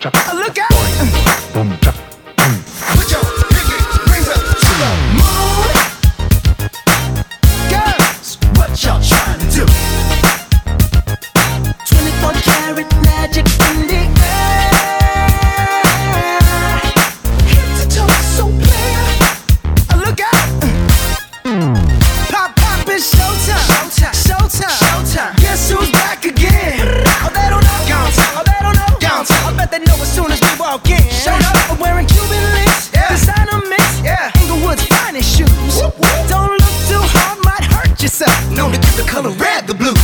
Look out! Put your pinky rings up to the moon. Girls, what y'all trying to do? 24 karat magic in the air. Head to toe, so clear. Look out! Pop, pop, it's showtime. Showtime, showtime, showtime. Guess who's back again? Oh, they don't know. Gone tell. Oh, they don't know. Gone tell. I bet they know as soon as we walk in. Showed up, I'm wearing Cuban links. Yeah. Designer mix. Yeah. Inglewood's finest shoes. Whoop, whoop. Don't look too hard, might hurt yourself. Known to give the color red the blues.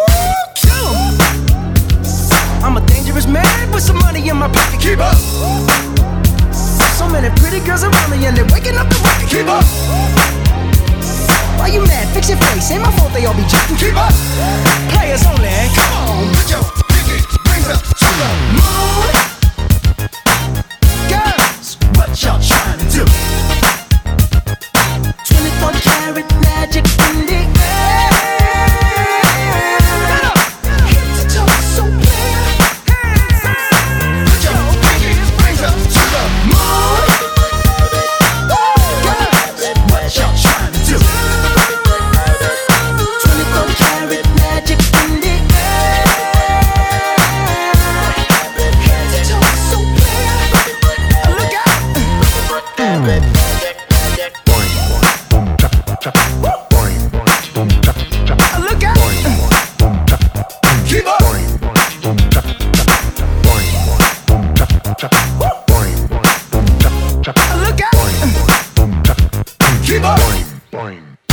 I'm a dangerous man with some money in my pocket. Keep up. So many pretty girls around me and they're waking up the rocket. Keep up. Why you mad? Fix your face. Ain't my fault they all be jacking. Keep up. Players only. Come on, put your pinky rings up to the moon. Girls, what y'all trying to do? 24 karat magic in the air. Head to toe, so clear. Put your pinky rings up to the moon. Girls, what y'all trying to do? 24 karat magic in the air. Head to toe, so clear. Look out! Look out! Keep up! Look out! Keep up!